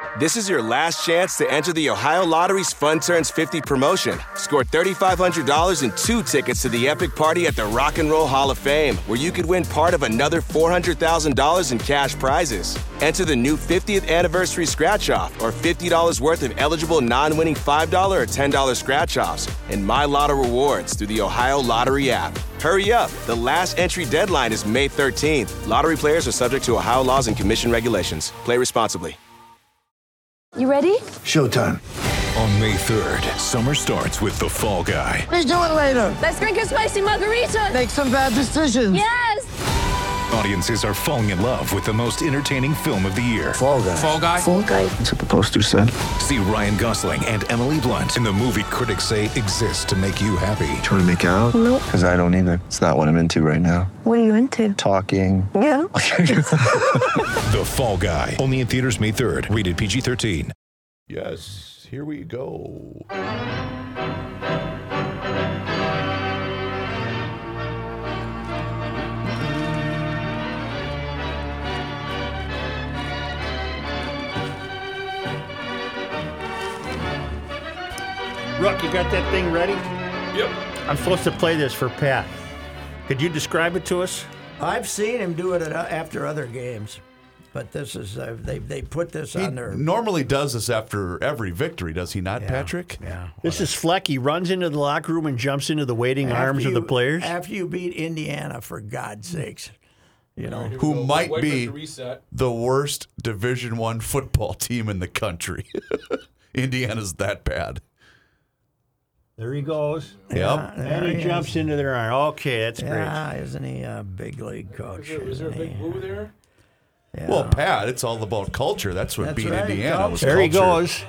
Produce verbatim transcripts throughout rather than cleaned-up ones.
This is your last chance to enter the Ohio Lottery's Fun Turns fifty promotion. Score three thousand five hundred dollars and two tickets to the epic party at the Rock and Roll Hall of Fame, where you could win part of another four hundred thousand dollars in cash prizes. Enter the new fiftieth anniversary scratch-off or fifty dollars worth of eligible non-winning five dollars or ten dollars scratch-offs and My Lotto rewards through the Ohio Lottery app. Hurry up. The last entry deadline is May thirteenth. Lottery players are subject to Ohio laws and commission regulations. Play responsibly. You ready? Showtime. On May third, summer starts with The Fall Guy. Let's do it later. Let's drink a spicy margarita. Make some bad decisions. Yes! Audiences are falling in love with the most entertaining film of the year. Fall Guy. Fall Guy? Fall Guy. That's what the poster said. See Ryan Gosling and Emily Blunt in the movie critics say exists to make you happy. Trying to make it out? Nope. Because I don't either. It's not what I'm into right now. What are you into? Talking. Yeah. The Fall Guy. Only in theaters May third. Rated P G thirteen. Yes, here we go. Rook, you got that thing ready? Yep. I'm supposed to play this for Pat. Could you describe it to us? I've seen him do it at, after other games, but this is uh, they they put this He on their. normally does this after every victory, does he not, Yeah, Patrick? Yeah. This is Fleck. He runs into the locker room and jumps into the waiting After arms of the you- players. After you beat Indiana, for God's sakes, you know. Who might be the worst Division One football team in the country. Indiana's that bad. There he goes. Yep. And he, he jumps into their arm. Okay, that's Yeah, isn't he a big league coach? Is there a big he? boo there? Yeah. Well, Pat, it's all about culture. That's what That's beat right, Indiana was great. There he culture. goes.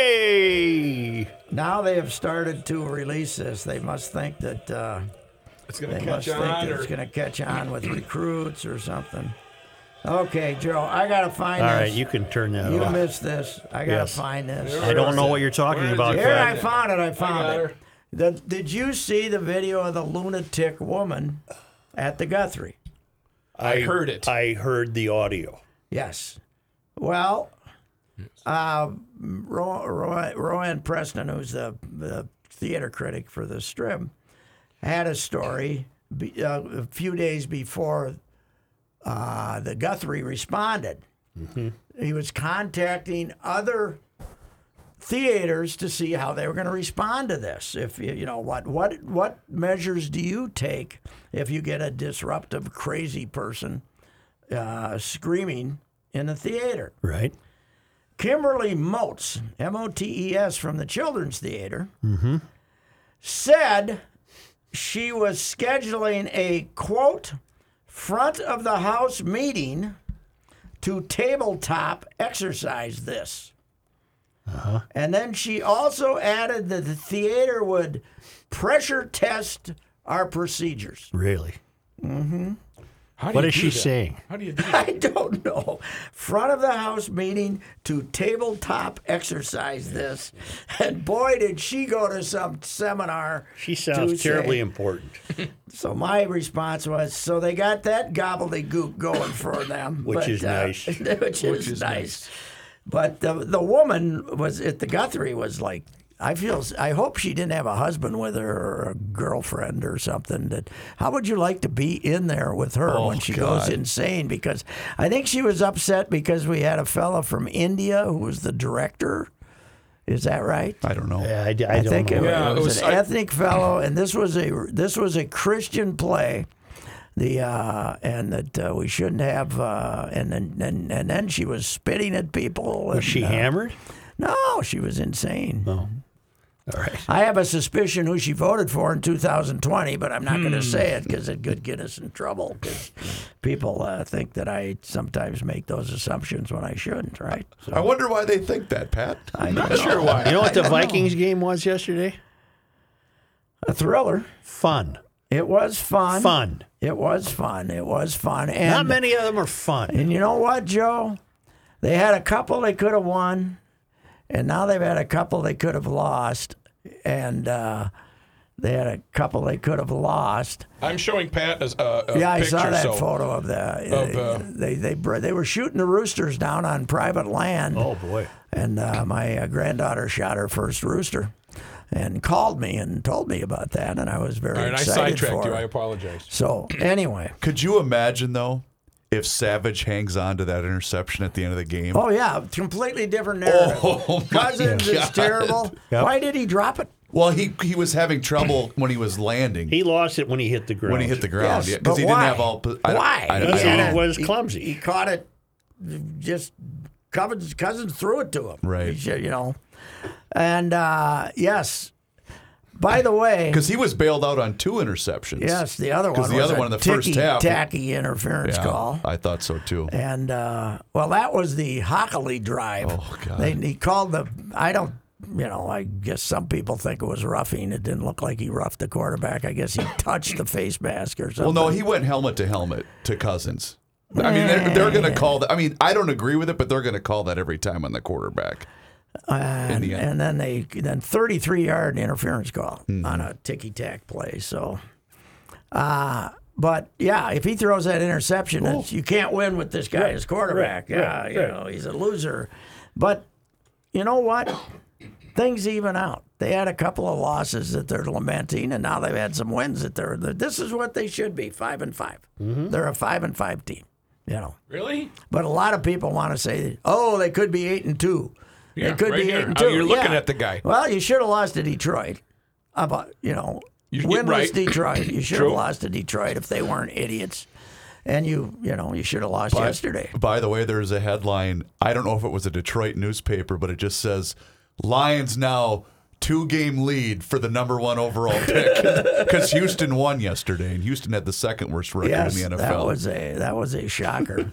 Yay! Now they have started to release this. They must think that uh, It's going they to must catch think on. that Or... it's going to catch on with recruits or something. Okay, Joe, I got to find All this. right, you can turn that You off. missed this. I got to Yes. find this. There I don't is know it? what you're talking Where is about, it? Here, Pat. I found it. I I found got it. her. The, did you see the video of the lunatic woman at the Guthrie? I heard it. I heard the audio. Yes. Well, uh, Ro- Ro- Rowan Preston, who's the, the theater critic for the Strip, had a story be, uh, a few days before uh, the Guthrie responded. Mm-hmm. He was contacting other theaters to see how they were going to respond to this. If you you know what what what measures do you take if you get a disruptive, crazy person uh, screaming in the theater? Right. Kimberly Motes, M O T E S, from the Children's Theater, Mm-hmm. said she was scheduling a, quote, front of the house meeting to tabletop exercise this. Uh-huh. And then she also added that the theater would pressure test our procedures. Really? Mm-hmm. How do What you is do she that? saying? How do you do I that? don't know. Front of the house meeting to tabletop exercise this. And boy, did she go to some seminar. She to sounds say- terribly important. So my response was, so they got that gobbledygook going for them. Which but, is uh, nice. Which, Which is, is nice. nice. But the the woman was at the Guthrie was like, I feel, I hope she didn't have a husband with her or a girlfriend or something. That how would you like to be in there with her Oh, when she God. goes insane? Because I think she was upset because we had a fella from India who was the director. Is that right? I don't know. Yeah, I, d- I I don't think know. it, Yeah, it it was, was- an I- ethnic fellow, and this was a this was a Christian play. The uh, and that uh, we shouldn't have, uh, and then and, and then she was spitting at people. Was and, she uh, hammered? No, she was insane. No. All right. I have a suspicion who she voted for in two thousand twenty, but I'm not going to say it because it could get us in trouble. Because people uh, think that I sometimes make those assumptions when I shouldn't. Right? So, I wonder why they think that, Pat. I'm Not sure why. You know what the Vikings game was yesterday? A thriller. Fun. It was fun. Fun. It was fun. It was fun. And, Not many of them are fun. And you know what, Joe? They had a couple they could have won, and now they've had a couple they could have lost. And uh, They had a couple they could have lost. I'm showing Pat a, a, a yeah, I picture. saw that so photo of the. of, uh, they they they were shooting the roosters down on private land. Oh boy! And uh, my uh, granddaughter shot her first rooster, and called me and told me about that, and I was very All right, I excited sidetracked for you. her. I apologize. So anyway, Could you imagine though if Savage hangs on to that interception at the end of the game? oh yeah, completely different narrative. Oh, my Cousins is God. terrible. Yep. Why did he drop it? Well, he he was having trouble when he was landing. He lost it when he hit the ground. when he hit the ground, Yes, yeah, but because he why? didn't have all. I don't- Why? I, don't- Because I don't he know. was clumsy. He, he caught it. Just Cousins, Cousins threw it to him. Right. He should, you know, and uh, yes. By the way, Because he was bailed out on two interceptions. yes, the other one 'Cause the was other a one in the first ticky, half- tacky interference Yeah, call. I thought so too. And uh, well, that was the Hockley drive. Oh, God. They, he called the. I don't. You know, I guess some people think it was roughing. It didn't look like he roughed the quarterback. I guess he touched the face mask or something. Well, no, he went helmet to helmet to Cousins. I mean, they're, they're going to call that. I mean, I don't agree with it, but they're going to call that every time on the quarterback. And, the end. and then they then thirty-three yard interference call Hmm. on a ticky tack play. So, uh, but yeah, if he throws that interception, it's, you can't win with this guy as quarterback. right, yeah, right, you right. know he's a loser. But you know what? Things even out. They had a couple of losses that they're lamenting, and now they've had some wins that they're. This is what they should be: five and 5 Mm-hmm. They're a five and five team. You know. Really? But a lot of people want to say, "Oh, they could be eight and two. Yeah, they could right be here. eight and Oh, two." you're looking Yeah. at the guy. Well, you should have lost to Detroit. How about you know, You- winless right. Detroit? You should True. have lost to Detroit if they weren't idiots. And you, you know, you should have lost By- yesterday. By the way, there's a headline. I don't know if it was a Detroit newspaper, but it just says Lions now two game lead for the number one overall pick because Houston won yesterday, and Houston had the second worst record Yes, in the N F that L. was a that was a shocker.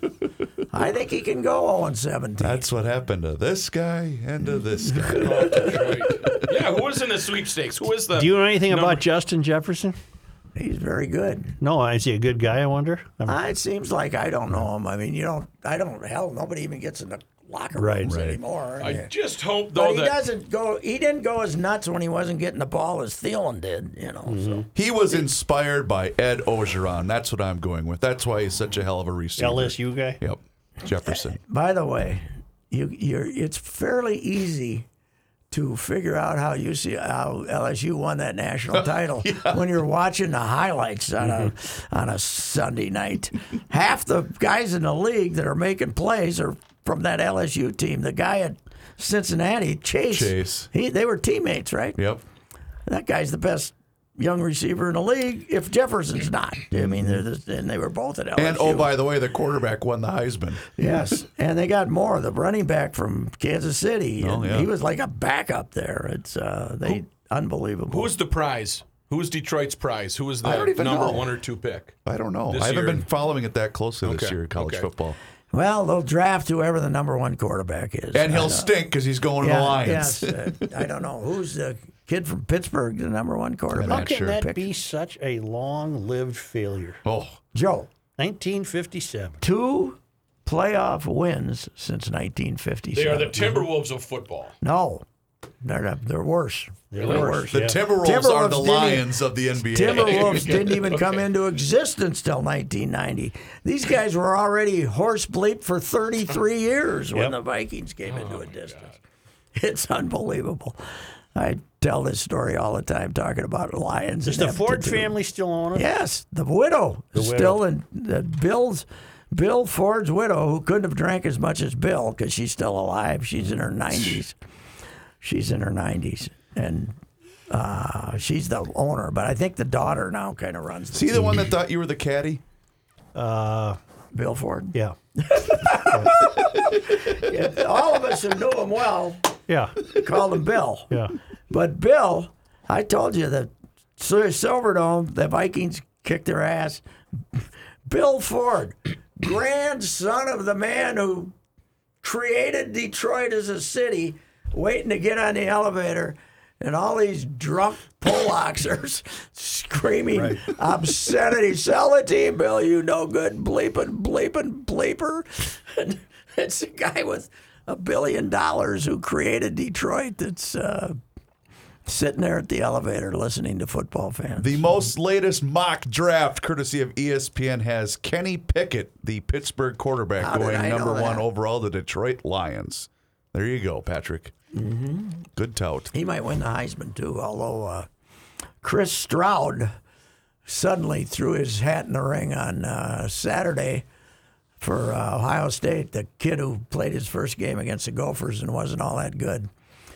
I think he can go zero and seventeen. That's what happened to this guy and to this guy. Oh, Detroit. Yeah, who was in the sweepstakes? Who was the? Do you know anything number- about Justin Jefferson? He's very good. No, is he a good guy? I wonder. I'm- Uh, it seems like I don't know him. I mean, you don't. I don't. Hell, nobody even gets in the locker Right, rooms right. anymore. I Yeah. just hope But though he that doesn't go. He didn't go as nuts when he wasn't getting the ball as Thielen did. You know. So. He was inspired by Ed Ogeron. That's what I'm going with. That's why he's such a hell of a receiver. L S U guy? Yep, Jefferson. By the way, you you're. It's fairly easy to figure out how you see how L S U won that national title when you're watching the highlights on a on a Sunday night. Half the guys in the league that are making plays are from that L S U team. The guy at Cincinnati, Chase, Chase. he they were teammates, right? Yep. That guy's the best young receiver in the league. If Jefferson's not, I mean, they're the, and they were both at L S U. And oh, by the way, the quarterback won the Heisman. Yes, and they got more. The running back from Kansas City, Oh, and yeah. he was like a backup there. It's uh, they unbelievable. who's the prize? Who's Detroit's prize? Who was I the don't even number know. one or two pick? I don't know. This I haven't year- been following it that closely this Okay, year in college okay. football. Well, they'll draft whoever the number one quarterback is, And I he'll know. stink because he's going to Yeah, the Lions. Yes, uh, I don't know who's the kid from Pittsburgh, the number one quarterback. How not can sure. that Pick. be such a long-lived failure? Oh, Joe, nineteen fifty-seven. two playoff wins since nineteen fifty-seven. They are the Timberwolves of football. No, they're not, they're worse. They're worse. the Yeah. Timberwolves, Timberwolves are the didn't- Lions of the N B A. Timberwolves didn't even come into existence till nineteen ninety. These guys were already horse bleep for thirty-three years when Yep. the Vikings came into existence. It's unbelievable. I tell this story all the time, talking about Lions. Does and the Ford aptitude. family still own it? Yes, the widow is widow. still in. The Bill's Bill Ford's widow, who couldn't have drank as much as Bill because she's still alive. She's in her nineties. She's in her nineties, and uh, she's the owner. But I think the daughter now kind of runs. The See the one that thought you were the caddy? Uh, Bill Ford. yeah. All of us who knew him well Yeah. called him Bill. Yeah. But Bill, I told you that Silverdome, the Vikings kicked their ass. Bill Ford, grandson of the man who created Detroit as a city, waiting to get on the elevator, and all these drunk Polacks are screaming obscenity. Sell the team, Bill, you no good bleeping, bleeping, bleeper. And it's a guy with a billion dollars who created Detroit that's, uh, sitting there at the elevator listening to football fans. The most latest mock draft, courtesy of E S P N, has Kenny Pickett, the Pittsburgh quarterback, How did going I know number one that? overall, the Detroit Lions. There you go, Patrick. Mm-hmm. Good tout. He might win the Heisman, too, although uh, Chris Stroud suddenly threw his hat in the ring on uh, Saturday for uh, Ohio State, the kid who played his first game against the Gophers and wasn't all that good.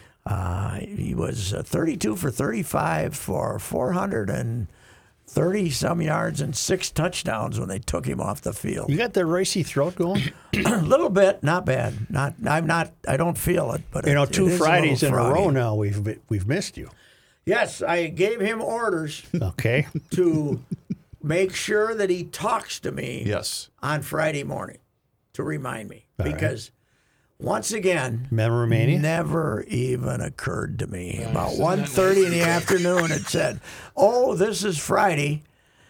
Uh, he was uh, thirty-two for thirty-five for four hundred thirty some yards and six touchdowns when they took him off the field. You got the racy throat going? A little bit, not bad. Not, I'm not. I don't feel it, but You know, it, two it is Fridays a in a little row froggy. now we've we've missed you. Yes, I gave him orders Okay. to make sure that he talks to me Yes. on Friday morning to remind me. All right. Because once again, Memory mania? never even occurred to me. About one thirty in the afternoon, it said, oh, this is Friday.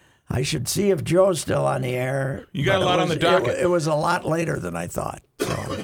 I should see if Joe's still on the air. You got But a lot it on was- the docket. It, it was a lot later than I thought. So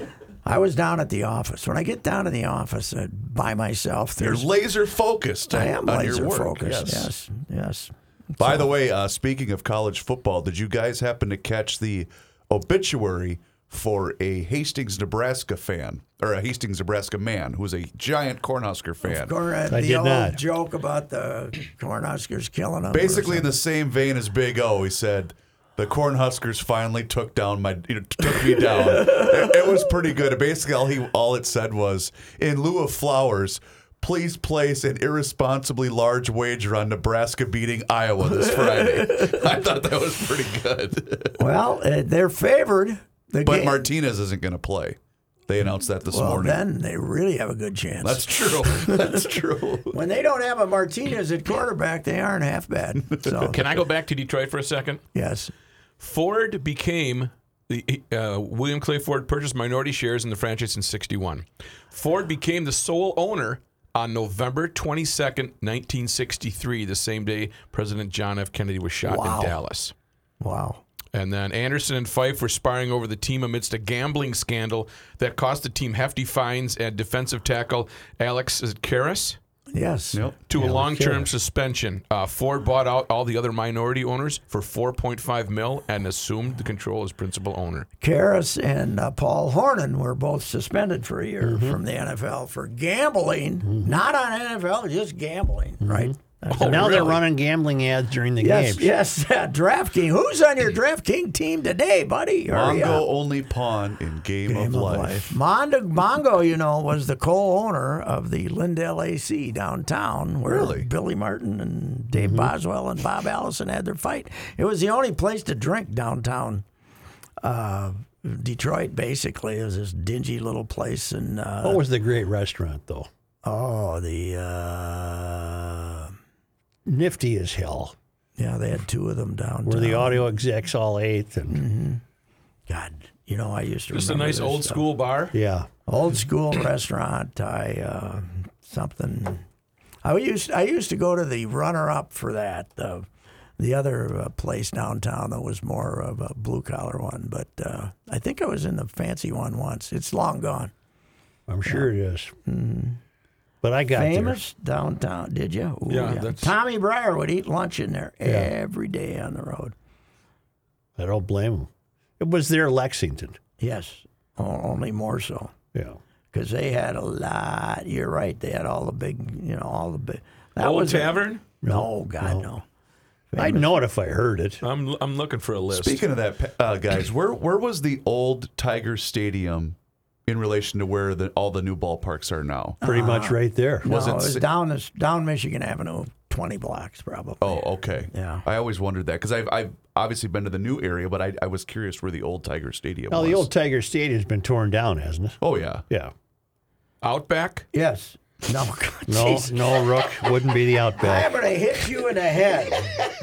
I was down at the office. When I get down to the office uh, by myself, You're there's laser focused I am on laser your work. focused. Yes. Yes, yes. By the way, uh, speaking of college football, did you guys happen to catch the obituary for a Hastings, Nebraska fan, or a Hastings, Nebraska man who's a giant Cornhusker fan? Corn, uh, I the did old not. joke about the Cornhuskers killing them. Basically, in the same vein as Big O, he said, "The Cornhuskers finally took down my, you know, took me down." it, it was pretty good. Basically, all he, all it said was, "In lieu of flowers, please place an irresponsibly large wager on Nebraska beating Iowa this Friday." I thought that was pretty good. Well, uh, they're favored. The But game- Martinez isn't going to play. They announced that this well, morning. then they really have a good chance. That's true. That's true. When they don't have a Martinez at quarterback, they aren't half bad. So Can I go back to Detroit for a second? yes, Ford became the uh, William Clay Ford purchased minority shares in the franchise in sixty-one. Ford became the sole owner on November twenty-second, nineteen sixty-three, the same day President John F. Kennedy was shot Wow. in Dallas. wow. And then Anderson and Fife were sparring over the team amidst a gambling scandal that cost the team hefty fines and defensive tackle Alex is it Karras Yes. Yep. to a Yeah, long-term Karras. suspension. Uh, Ford bought out all the other minority owners for four point five mil and assumed the control as principal owner. Karras and uh, Paul Hornan were both suspended for a year Mm-hmm. from the N F L for gambling, not on N F L, just gambling, Mm-hmm. right? Oh, now they're really? running gambling ads during the Yes, games. yes. Uh, DraftKings. Who's on your DraftKings team today, buddy? Hurry Mongo up. only pawn in Game, Game of, Life. Mondo, Mongo, you know, was the co-owner of the Lindell A C downtown, where Really? Billy Martin and Dave Boswell and Bob Allison had their fight. It was the only place to drink downtown uh, Detroit. Basically, it was this dingy little place, and uh, What was the great restaurant, though? oh, the uh, Nifty as hell. yeah, they had two of them downtown. Where the audio execs all ate. And God, you know, I used to Just a remember nice this old stuff. school bar. yeah. Old school restaurant. I uh, something. I used I used to go to the runner up for that. The the other uh, place downtown that was more of a blue collar one, but uh, I think I was in the fancy one once. It's long gone. I'm sure it is. But I got Famous downtown. Did you? Ooh, Yeah, that's- Tommy Breyer would eat lunch in there Yeah. every day on the road. there. I don't blame him. It was there, Lexington. Yes, o- only more so. Yeah. Because they had a lot. You're right. They had all the big, you know, all the big. That Old was a- Tavern? no, God, no. I'd know it if I heard it. I'm I'm looking for a list. Speaking of that, uh, guys, where where was the old Tiger Stadium in relation to where the, all the new ballparks are now? Pretty much right there. No, Was it it was si- down this down Michigan Avenue, twenty blocks probably. Oh, okay. Yeah. I always wondered that because I've I've obviously been to the new area, but I, I was curious where the old Tiger Stadium Now, was. the old Tiger Stadium's been torn down, hasn't it? Oh yeah. Yeah. Outback? Yes. No, God, No, jeez. no, Rook wouldn't be the I'm Outback. gonna hit you in the head.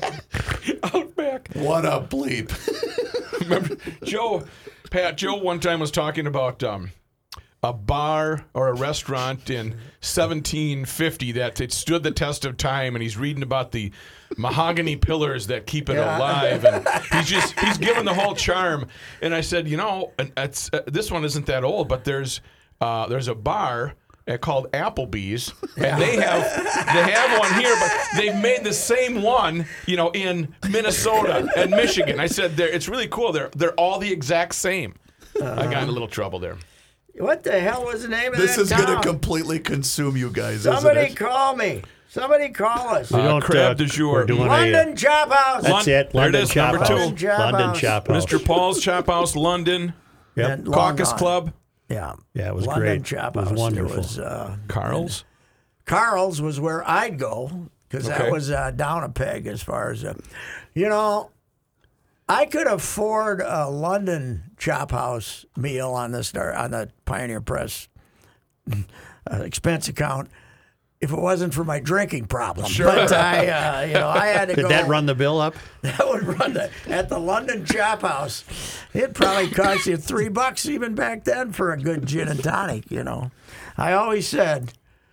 Outback. What a bleep! Remember, Joe, Pat, Joe one time was talking about um, a bar or a restaurant in seventeen fifty that it stood the test of time, and he's reading about the mahogany pillars that keep it Yeah. alive, and he's just he's given the whole charm. And I said, you know, and it's, uh, this one isn't that old, but there's uh, there's a bar uh, called Applebee's, and they have they have one here, but they've made the same one, you know, in Minnesota and Michigan. I said, they're, it's really cool. They're they're all the exact same. Uh-huh. I got in a little trouble there. What the hell was the name of This that is going town? to completely consume you guys, Somebody isn't it? call me. Somebody call us. We Uh, don't, crab uh, du jour. we're doing a, uh, London Chop House. That's Lon- it. there it London is, Chop number House. two. London Chop London House. Chop House. Mister Paul's Chop House, London, Yep. And Long Caucus Island. Club, Yeah. Yeah, it was London great. Chop It was House. wonderful. was, uh, Carl's. Carl's was where I'd go because Okay. that was uh, down a peg as far as, uh, you know, I could afford a London Chop House meal on the star on the Pioneer Press uh, expense account if it wasn't for my drinking problem. Sure. But I, uh, you know, I had to Did go. that run the bill up? That would run the, at the London Chop House. It probably cost you three bucks even back then for a good gin and tonic. You know, I always said,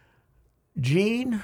Gene,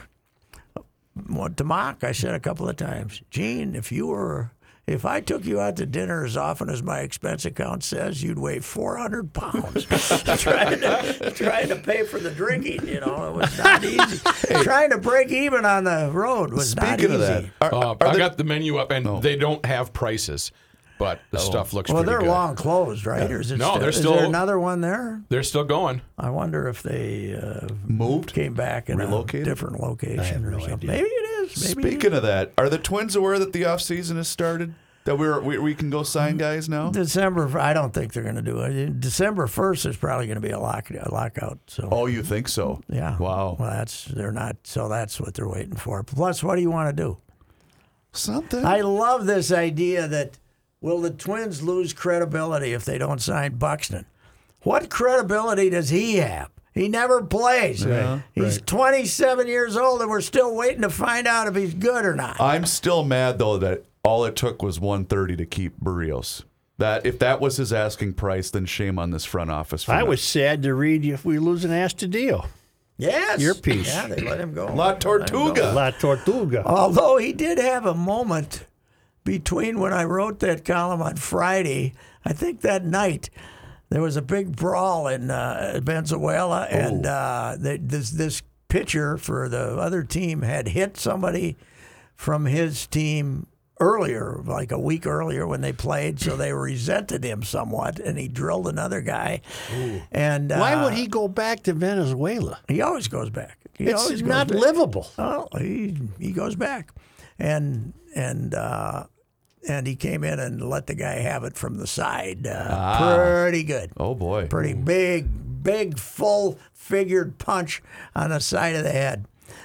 what to mock? I said a couple of times, Gene, if you were, if I took you out to dinner as often as my expense account says, you'd weigh four hundred pounds. trying to trying to pay for the drinking, you know, it was not easy. Trying to break even on the road was not Speaking easy. of that, are, Uh, are I there- got the menu up, and they don't have prices, but the stuff looks Well, pretty they're good. long closed, right? Or is it No, still, they're is still- there another one there? They're still going. I wonder if they uh, moved? came back in Relocated? a different location or no something. idea. Maybe it is. Maybe it Speaking of that, are the Twins aware that the off season has started? That we're, we we can go sign guys now? is. December. I don't think they're going to do it. December first is probably going to be a lock a lockout. So Oh, you think so? yeah. Wow. Well, that's they're not. So that's what they're waiting for. Plus, what do you want to do? Something. I love this idea that will the Twins lose credibility if they don't sign Buxton? What credibility does he have? He never plays. Yeah, he's right. twenty-seven years old, and we're still waiting to find out if he's good or not. I'm still mad though that all it took was one thirty to keep Barrios. That if that was his asking price, then shame on this front office. For I not- was sad to read if we lose an Astudillo. Yes. Your piece. Yeah, they let him go. La Let him go. Tortuga. La Tortuga. Although he did have a moment between when I wrote that column on Friday, I think that night there was a big brawl in uh, Venezuela, and uh, the, this this pitcher for the other team had hit somebody from his team earlier, like a week earlier when they played, so they resented him somewhat, and he drilled another guy. And uh, Why would he go back to Venezuela? He always goes back. He It's always goes not back. livable. Oh, he he goes back, and and uh, and he came in and let the guy have it from the side. Uh, Pretty good. Oh boy. Pretty big, big, full figured punch on the side of the head.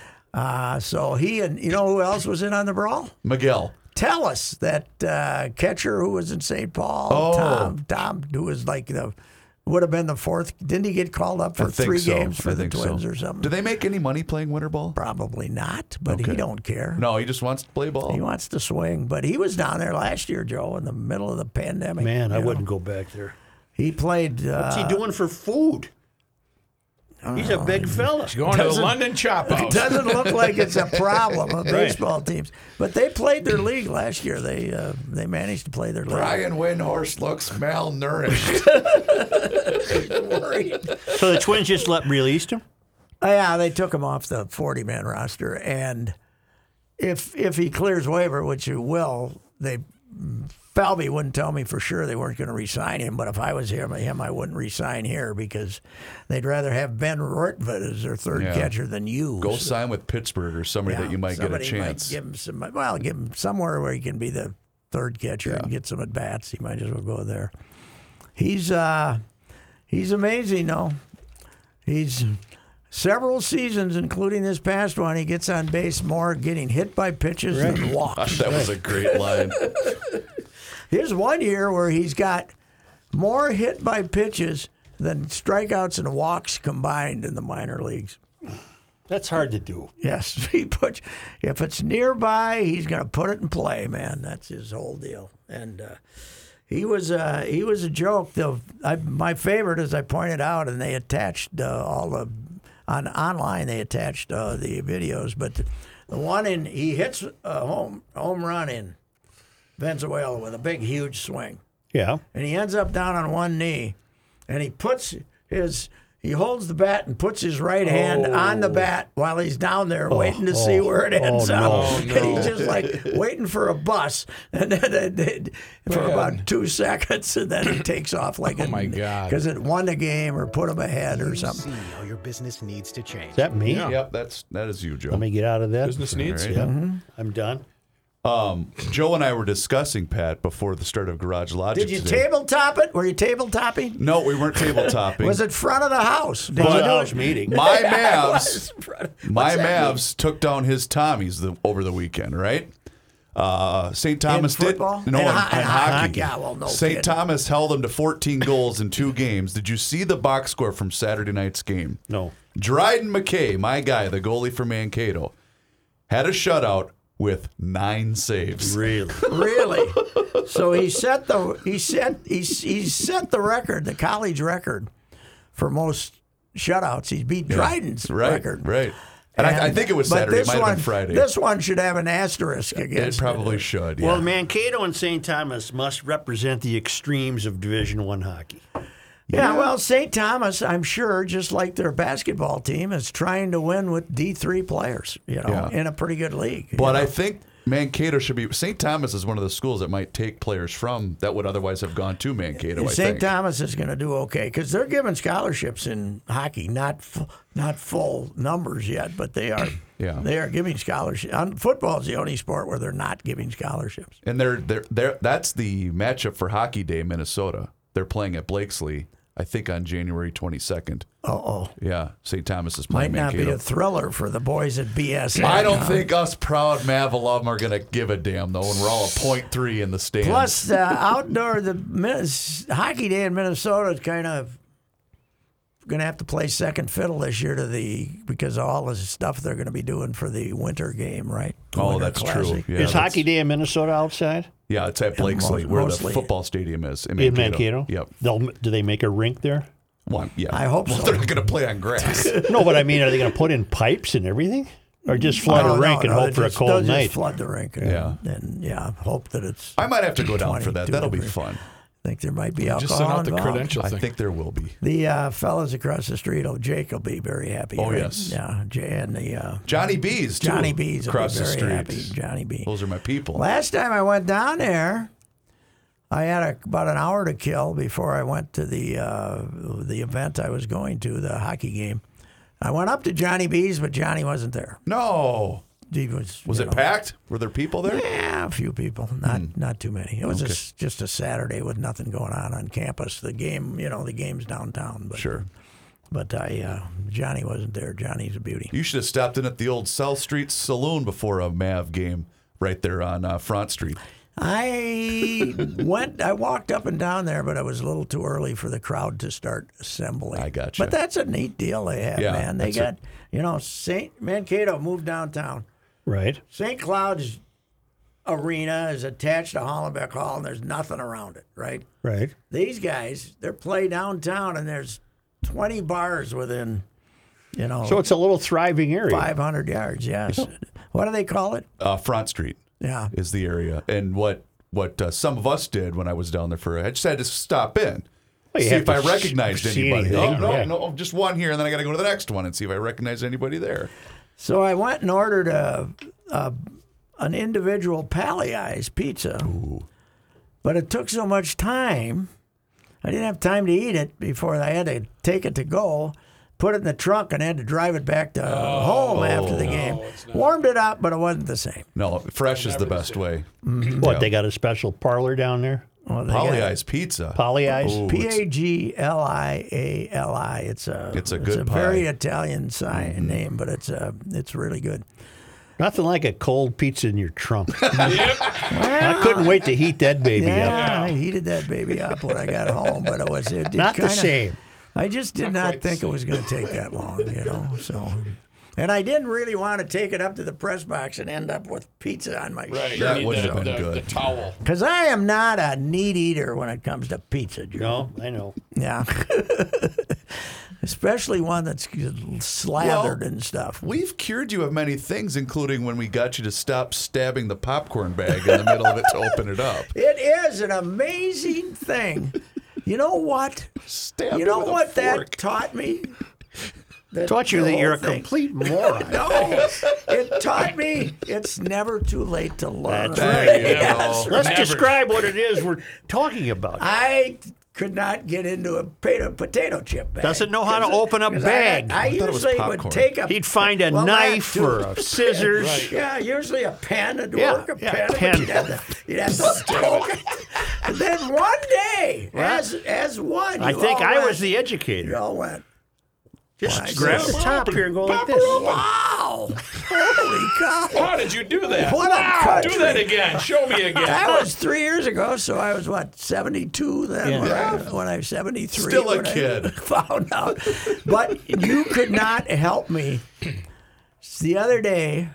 Uh, so he and you know who else was in on the brawl? Miguel. Tellus, that uh, catcher who was in Saint Paul. Oh. Tom, Tom, who was like the would have been the fourth. Didn't he get called up I for think three so. games for I the think Twins so. or something? Do they make any money playing winter ball? Probably not, but Okay. he don't care. No, he just wants to play ball. He wants to swing, but he was down there last year, Joe, in the middle of the pandemic. Man, I you know. wouldn't go back there. He played. Uh, What's he doing for food? He's a big fella. Going to the Doesn't- London Chop It House. doesn't look like it's a problem of baseball teams, but they played their league last year. They uh, they managed to play their league. Brian Windhorst looks malnourished. Worried. So the Twins just let released him? Uh, yeah, they took him off the forty-man roster, and if if he clears waiver, which he will, they Falvey wouldn't tell me for sure they weren't going to re-sign him. But if I was him, him I wouldn't re-sign here because they'd rather have Ben Rortvedt as their third Yeah. catcher than you. Go So, sign with Pittsburgh or somebody yeah, that you might get a somebody chance. Might give him some. Well, give him somewhere where he can be the third catcher and get some at bats. He might as well go there. He's uh, he's amazing, though. He's several seasons, including this past one, he gets on base more getting hit by pitches than walks. That was a great line. Here's one year where he's got more hit by pitches than strikeouts and walks combined in the minor leagues. That's hard to do. Yes, he puts. If it's nearby, he's going to put it in play, man. That's his whole deal. And uh, he was uh, he was a joke. The I, my favorite, as I pointed out, and they attached uh, all the on online. They attached uh, the videos, but the, the one in he hits a home home run in Venezuela with a big, huge swing. Yeah. And he ends up down on one knee, and he puts his he holds the bat and puts his right hand Oh. on the bat while he's down there waiting to see oh, where it ends oh, up. no. Oh, no. And he's just like waiting for a bus and then, and then- for Man. about two seconds, and then it takes off like Oh, my God. because it won the game or put him ahead or something. See how your business needs to change. Is that me? Yeah. Yep, that's that is you, Joe. Let me get out of that. Business needs. All right. Yep. I'm done. Um, Joe and I were discussing, Pat, before the start of Garage Logic Did you today. tabletop it? Were you tabletopping? No, we weren't tabletopping. Was it front of the house? Did Well, you do I it? was meeting. My Yeah, it Mavs, was front of- my What's that mean? Mavs took down his Tommies the, over the weekend, right? Uh, Saint Thomas did football? no And in, ho- in and hockey. hockey. Yeah, well, no Saint kidding. Thomas held them to fourteen goals in two games. Did you see the box score from Saturday night's game? No. Dryden McKay, my guy, the goalie for Mankato, had a shutout with nine saves. Really? Really? So he set the he set he he set the record, the college record, for most shutouts. He beat Dryden's Right, record. right. And, I, I think it was but Saturday. It this might have one- been Friday. This one should have an asterisk it against probably it. should. Yeah. Well, Mankato and Saint Thomas must represent the extremes of Division One hockey. Yeah, well, Saint Thomas, I'm sure, just like their basketball team, is trying to win with D three players, you know, Yeah. in a pretty good league. you But know. I think Mankato should be. Saint Thomas is one of the schools that might take players from that would otherwise have gone to Mankato. I Saint think. Thomas is going to do okay because they're giving scholarships in hockey, not fu- not full numbers yet, but they are. Yeah. They are giving scholarships. Football is the only sport where they're not giving scholarships. And they're they're they're that's the matchup for Hockey Day, Minnesota. They're playing at Blakesley, I think, on January twenty-second. Uh oh. Yeah, Saint Thomas is Might playing not be Mankato. a thriller for the boys at B S N. I don't huh? think us proud Mav alum are going to give a damn, though, and we're all a point three in the stands. Plus, uh, outdoor the Min- hockey day in Minnesota is kind of going to have to play second fiddle this year to the because of all the stuff they're going to be doing for the winter game, right? The oh, Winter that's Classic. true. Yeah, Is that's- Hockey Day in Minnesota outside? Yeah, it's at Blakesley, most- where mostly. the football stadium is in In Mankato. Mankato? Yep. They'll, do they make a rink there? One. Yeah. I hope well, so. They're not going to play on grass. No, but I mean, are they going to put in pipes and everything? Or just flood No, a rink no, and no, hope for they'll a just- cold they'll night? Just flood the rink. And, Yeah. and yeah, hope that it's. I might have to go down for that. twenty-two That'll be degree. fun. I think there might be alcohol Just send out the involved. credential I thing. think there will be. The uh, fellas across the street, oh, Jake will be very happy. Oh, right? yes. Yeah, Jay and the uh, Johnny B's, too. Johnny B's will be across the very street. happy. Johnny B. Those are my people. Last time I went down there, I had a, about an hour to kill before I went to the uh, the event I was going to, the hockey game. I went up to Johnny B's, but Johnny wasn't there. No. He was. Was you it know, packed? Were there people there? Yeah, a few people, not Hmm. not too many. It was a s just a Saturday with nothing going on on campus. The game, you know, the game's downtown. But, Sure. But I, uh, Johnny wasn't there. Johnny's a beauty. You should have stopped in at the old South Street Saloon before a Mav game right there on uh, Front Street. I went. I walked up and down there, but it was a little too early for the crowd to start assembling. I gotcha. But that's a neat deal they have, Yeah, man. They that's got, you know, Saint Mankato moved downtown. Right. Saint Cloud's arena is attached to Hollenbeck Hall, and there's nothing around it, right? Right. These guys, they're play downtown, and there's twenty bars within, you know, So it's a little thriving area. five hundred yards. Yes. What do they call it? Uh, Front Street Yeah. is the area. And what what uh, some of us did when I was down there for, I just had to stop in. Well, you see have if I to recognized see anybody. anything, Oh, no, yeah. no, just one here, and then I got to go to the next one and see if I recognize anybody there. So I went and ordered a, a an individual Palliai's pizza, but it took so much time. I didn't have time to eat it before I had to take it to go, put it in the trunk, and had to drive it back to home after the game. Warmed it up, but it wasn't the same. No, fresh is the best way. What, they got a special parlor down there? Well, they got Polyeyes Pizza. Poly Eyes? Ooh, P it's- A G L I A L I. It's a It's a good a pie. very Italian sign name, but it's uh, it's really good. Nothing like a cold pizza in your trunk. I couldn't wait to heat that baby Yeah, up. I heated that baby up when I got home, but it was it, it Not the kinda, same. I just did not, think it was going to take that long, you know. So, and I didn't really want to take it up to the press box and end up with pizza on my Right. shirt. That You need would have the- been the- good. The towel. Because I am not a neat eater when it comes to pizza, Joe. No, I know. Yeah. Especially one that's slathered Well, and stuff. We've cured you of many things, including when we got you to stop stabbing the popcorn bag in the middle of it to open it up. It is an amazing thing You know what? Stab you it know with a what that fork. taught me? That Taught you the that you're a whole thing- complete moron. No, it taught me it's never too late to learn. That's right. Yes. Let's Never. describe what it is we're talking about. I could not get into a potato, potato chip bag. Doesn't know how to 'Cause- open a 'cause bag. I, I, I thought it was usually would popcorn. take a. He'd find a well, that knife too. or a scissors. Yeah, usually a pen would Yeah, work, a yeah, pen, pen. but you'd have to, you'd have to poke it. And then one day, as as one, I you think all I went, was the You educator. all went, Just Why, grab so- the top here and go like this. wow! Holy cow! How did you do that? What a wow, country. do that again. Show me again. That was three years ago, so I was what seventy-two then. Yeah. When, I, when I was seventy-three, Still a when I kid. found out. But you could not help me. The other day,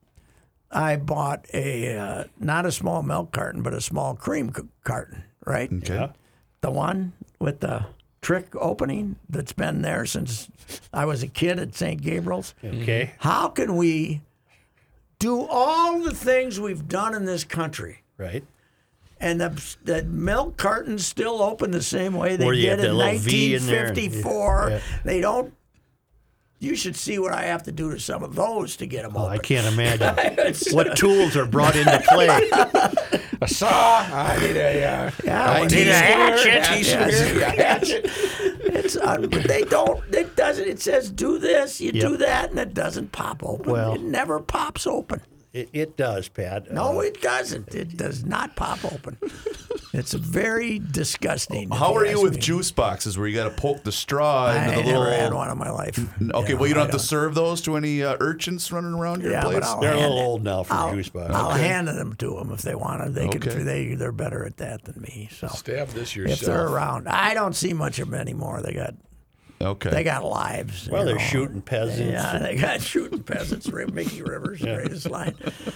I bought a uh, not a small milk carton, but a small cream c- carton. Right? Okay. The one with the trick opening that's been there since I was a kid at Saint Gabriel's. Okay. How can we do all the things we've done in this country? Right. And the, the milk cartons still open the same way they Where you have did that in little V in nineteen there. fifty-four. Yeah. They don't. You should see what I have to do to some of those to get them Oh, open. I can't imagine. What tools are brought into play? A saw. I need a. Uh, Yeah, I when need they- a hatchet. Yes. A hatchet. It's un- they don't. It doesn't. It says do this, you Yep. do that, and it doesn't pop open. Well- it never pops open. It, it does, Pat. No, Uh, it doesn't. It does not pop open. It's very disgusting. if How are you ask with me. juice boxes where you got to poke the straw I into the never little? had one in my life. Okay, Yeah, well you don't I have to serve those to any uh, urchins running around your Yeah, but place. I'll They're a hand little it- old now for I'll, juice boxes. I'll hand them to them if they want to. They Okay. can. They they're better at that than me. So Stab this if they're yourself. around, I don't see much of them anymore. They got Okay. they got lives. Well, you they're know. shooting peasants. Yeah, they got shooting peasants. Mickey Rivers, greatest line.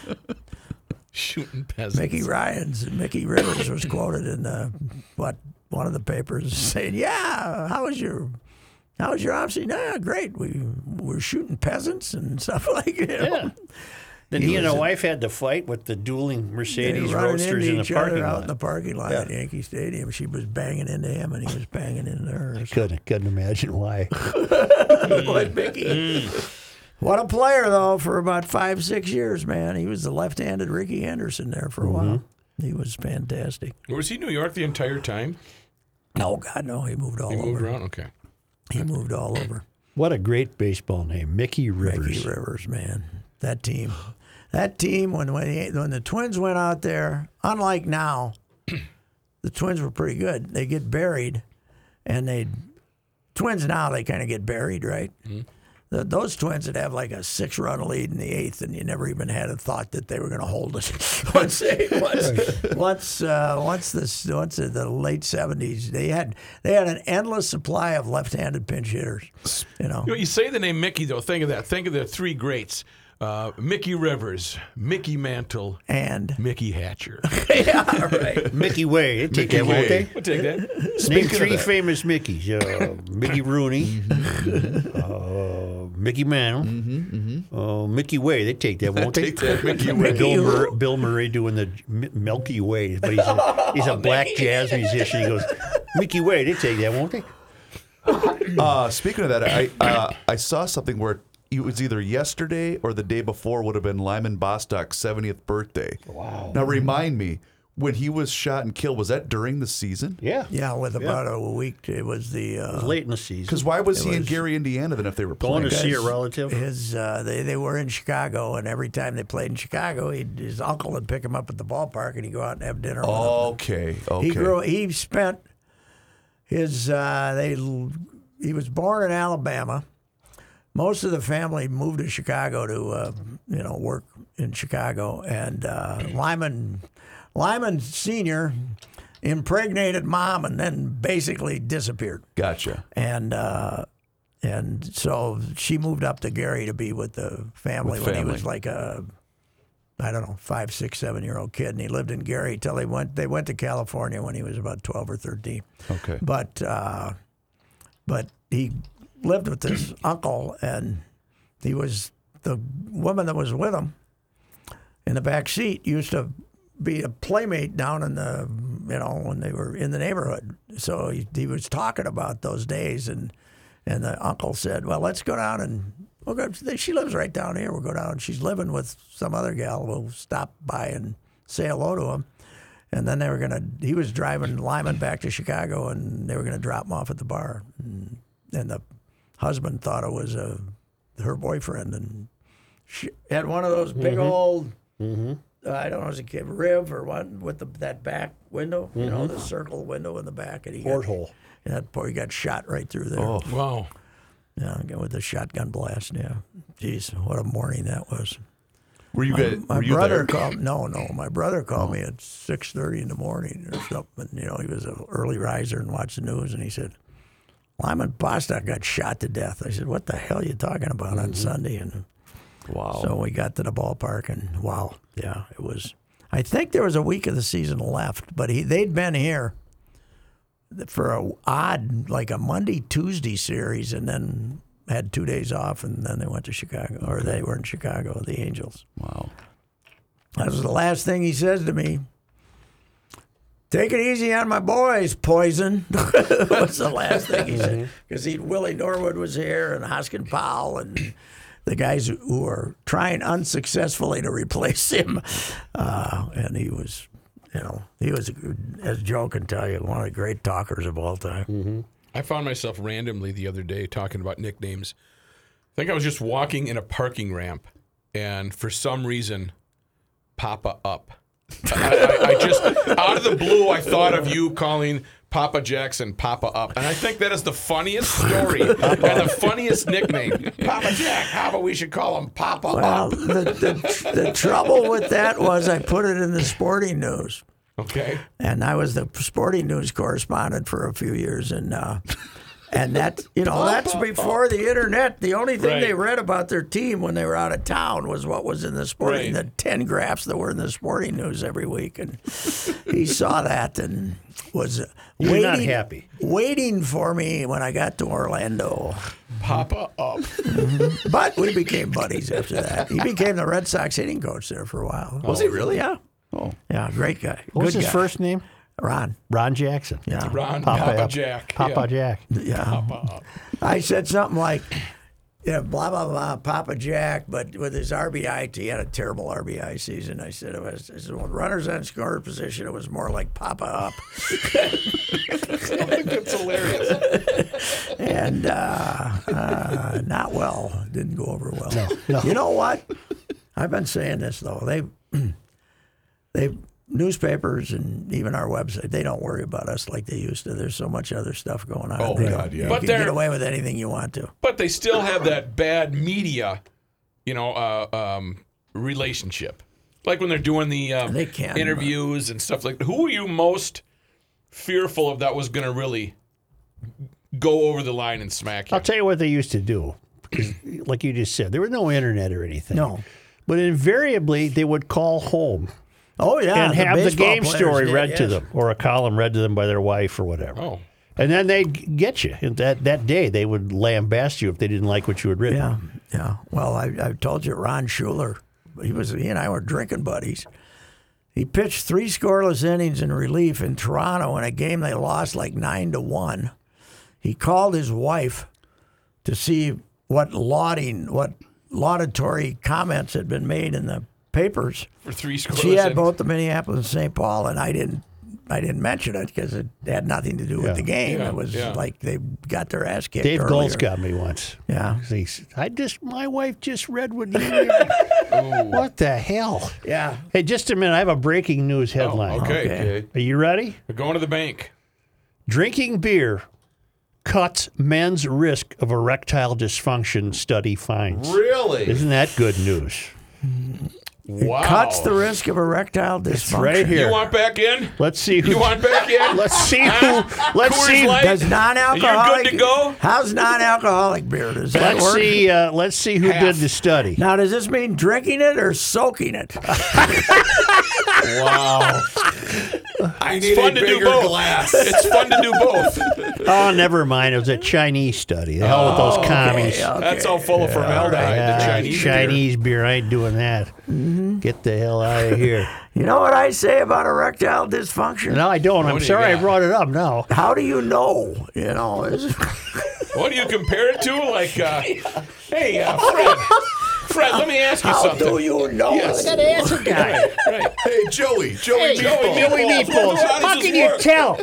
Shooting peasants. Mickey Ryan's Mickey Rivers was quoted in the what one of the papers saying, "Yeah, how was your how was your odyssey? Nah, great. We were shooting peasants and stuff like that." Yeah. Then He he, and was his a- wife had to fight with the dueling They Mercedes running Roadsters into in the each other parking out lot. in the parking lot Yeah. at Yankee Stadium. She was banging into him, and he was banging into her. Couldn't, couldn't imagine why. Boy, Mickey. Mm. What a player, though, for about five, six years, man. He was the left-handed Ricky Henderson there for a Mm-hmm. while. He was fantastic. Was he New York the entire time? No, God, no. He moved all He moved over. around. Okay. He moved all over. What a great baseball name, Mickey Rivers. Mickey Rivers, man. That team. That team, when when, he, when the Twins went out there, unlike now, the Twins were pretty good. They get buried, and they Twins now they kind of get buried, right? Mm-hmm. The, those Twins would have like a six-run lead in the eighth, and you never even had a thought that they were going to hold it. once they, once once uh, once this once in the late seventies, they had they had an endless supply of left-handed pinch hitters. You know, You know, you say the name Mickey, though. Think of that. Think of the three greats: uh, Mickey Rivers, Mickey Mantle, and Mickey Hatcher. yeah, right. Mickey Way. They take Mickey that, won't Way. they? We'll take that. Name three famous Mickeys. Uh, Mickey Rooney, uh, Mickey Mantle, uh, Mickey Way. They take that, won't they? Take that, Mickey Way. Bill, Mur- Bill Murray doing the M- Milky Way, but he's a, he's a black jazz musician. He goes, Mickey Way. They take that, won't they? Uh, speaking of that, I uh, I saw something where it was either yesterday or the day before would have been Lyman Bostock's seventieth birthday. Wow. Now remind me, when he was shot and killed, was that during the season? Yeah. Yeah, with about a week, it was the It was uh, late in the season. Because why was It he in was- Gary, Indiana, then if they were Going playing? to see a relative. his. Uh, they they were in Chicago, and every time they played in Chicago, he'd, his uncle would pick him up at the ballpark, and he'd go out and have dinner with him. Okay, okay. He grew. He spent his. Uh, they. He was born in Alabama. Most of the family moved to Chicago to, uh, you know, work in Chicago. And uh, Lyman, Lyman Senior, impregnated mom and then basically disappeared. Gotcha. And uh, and so she moved up to Gary to be with the family With when he family. was like a, I don't know, five, six, seven year old kid, and he lived in Gary till they went. They went to California when he was about twelve or thirteen. Okay. But uh, but he lived with his uncle, and he was the woman that was with him in the back seat used to be a playmate down in the you know, when they were in the neighborhood. So he, he was talking about those days, and and the uncle said, well, let's go down and we'll go. She lives right down here. We'll go down. She's living with some other gal. We'll stop by and say hello to him. And then they were going to, he was driving Lyman back to Chicago, and they were going to drop him off at the bar. And, and the husband thought it was uh, her boyfriend, and she had one of those big mm-hmm. old, mm-hmm. uh, I don't know, was it a Riv or what, with the, that back window, mm-hmm. you know, the circle window in the back. And he Porthole. Got, and that boy got shot right through there. Oh, wow. Yeah, with the shotgun blast, yeah. Jeez, what a morning that was. Were you, my, guys, my were you brother there? called. No, no. My brother called me at six thirty in the morning or something. You know, he was an early riser and watched the news, and he said, Lyman Bostock got shot to death. I said, what the hell are you talking about mm-hmm. on Sunday? And wow. So we got to the ballpark, and wow, yeah, it was. I think there was a week of the season left, but he they'd been here for a odd, like a Monday Tuesday series, and then had two days off, and then they went to Chicago, or they were in Chicago, the Angels. Wow. That was the last thing he says to me. Take it easy on my boys, Poison. was the last thing he said. Because he Willie Norwood was here, and Hoskin Powell, and the guys who were trying unsuccessfully to replace him. Uh, and he was, you know, he was, as Joe can tell you, one of the great talkers of all time. Mm-hmm. I found myself randomly the other day talking about nicknames. I think I was just walking in a parking ramp, and for some reason, Papa Up. I, I, I just, out of the blue, I thought of you calling Papa Jackson Papa Up. And I think that is the funniest story and the funniest nickname. Papa Jack, how about we should call him Papa well, Up? The, the, the trouble with that was I put it in the Sporting News. Okay. And I was the Sporting News correspondent for a few years, and uh, and that you know that's before the internet. The only thing Right. they read about their team when they were out of town was what was in the Sporting, Right. the ten graphs that were in the Sporting News every week, and he saw that and was You're waiting, not happy. waiting for me when I got to Orlando. Papa Up. But we became buddies after that. He became the Red Sox hitting coach there for a while. Was he really? Yeah. Oh. Yeah, great guy. What was Good his guy. first name? Ron. Ron Jackson. Yeah. Ron Papa Papa, Up. Jack. Papa yeah. Jack. Yeah. Papa Up. I said something like, yeah, blah, blah, blah, Papa Jack, but with his R B I, he had a terrible R B I season. I said, it was, I said, when runners on scorer position, it was more like Papa Up. That's hilarious. And uh, uh, not well. Didn't go over well. No, no. You know what? I've been saying this, though. They, they newspapers and even our website, they don't worry about us like they used to. There's so much other stuff going on. Oh, They God, don't- yeah. You But can they're- get away with anything you want to. But they still have that bad media, you know, uh, um, relationship. Like when they're doing the um, They can, interviews and stuff like that. Who are you most fearful of that was going to really go over the line and smack you? I'll tell you what they used to do. Because, like you just said, there was no internet or anything. No. But invariably, they would call home Oh, yeah. and have the baseball game players story did, read to yes. them, or a column read to them by their wife or whatever. Oh. And then they'd get you. And that, that day, they would lambast you if they didn't like what you had written. Yeah, yeah. Well, I, I told you, Ron Schuler, he was he and I were drinking buddies. He pitched three scoreless innings in relief in Toronto in a game they lost like nine to one. He called his wife to see what lauding, what laudatory comments had been made in the papers. For three scores. She had both the Minneapolis and Saint Paul, and I didn't. I didn't mention it because it had nothing to do Yeah. with the game. Yeah, It was yeah. like they got their ass kicked. Dave earlier. Goltz got me once. Yeah, He said, I just, my wife just read what you read. What the hell? yeah. Hey, just a minute. I have a breaking news headline. Oh, okay. Okay. Are you ready? We're going to the bank. Drinking beer cuts men's risk of erectile dysfunction, study finds. Really? Isn't that good news? Wow. Cuts the risk of erectile dysfunction. It's right here. You want back in? Let's see who. You want back in? Let's see who. Let's Coors see. Light? Does non-alcoholic? You're good to go? How's non-alcoholic beer? Does that Let's work? see. Uh, let's see who Half. did the study. Now, does this mean drinking it or soaking it? Wow. I It's need fun a to do bigger both. glass. It's fun to do both. Oh, never mind. It was a Chinese study. The hell with those Oh, commies. okay. That's all full of formaldehyde. Yeah, the Chinese. beer. Chinese beer. I ain't doing that. Mm-hmm. Get the hell out of here. You know what I say about erectile dysfunction? No, I don't. I'm What do you sorry I got? brought it up now. How do you know? You know, it's- What do you compare it to? Like, uh, hey, uh, Fred. Fred, let me ask you how something. do you know? Yes. That answer guy. Right. Hey, Joey. Joey. Hey, Meatball. Joey Meatballs. How does How this can you work? tell?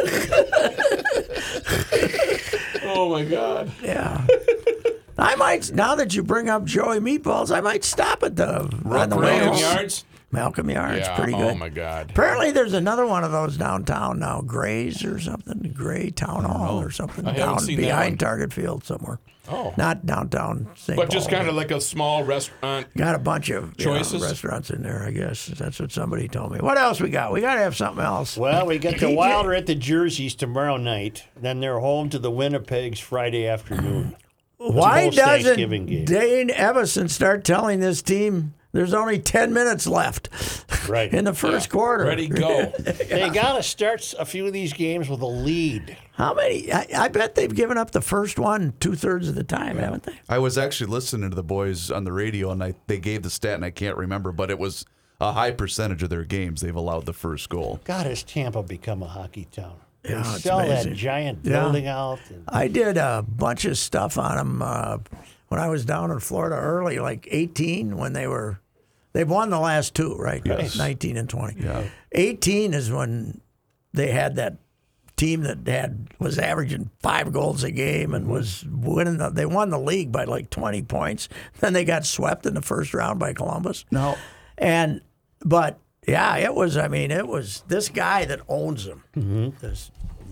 Oh my God. Yeah. I might, now that you bring up Joey Meatballs, I might stop at the on the way Malcolm home. Yards. Malcolm Yards, Yeah. pretty Oh good. my God. Apparently, there's another one of those downtown now, Gray's or something, Gray Town Hall or something, I haven't down seen that behind one. Target Field somewhere. Oh. Not downtown Saint But just Paul, kind of like a small restaurant. got a bunch of you know, Choices? restaurants in there, I guess. That's what somebody told me. What else we got? We got to have something else. Well, we got the Wilder at the Jerseys tomorrow night. Then they're home to the Winnipegs Friday afternoon. Why It's a doesn't post-Thanksgiving game. Dane Evison start telling this team there's only ten minutes left Right. in the first quarter? Ready, go. They got to start a few of these games with a lead. How many? I, I bet they've given up the first one two thirds of the time, haven't they? I was actually listening to the boys on the radio, and I, they gave the stat, and I can't remember, but it was a high percentage of their games they've allowed the first goal. God, has Tampa become a hockey town? They Yeah, it's sell amazing. that giant Yeah. building out. And I did a bunch of stuff on them uh, when I was down in Florida early, like eighteen, when they were. They've won the last two, right? Yes. nineteen and twenty. Yeah. eighteen is when they had that team that had was averaging five goals a game and was winning. The, they won the league by like twenty points. Then they got swept in the first round by Columbus. No. And but yeah, it was. I mean, it was this guy that owns them. This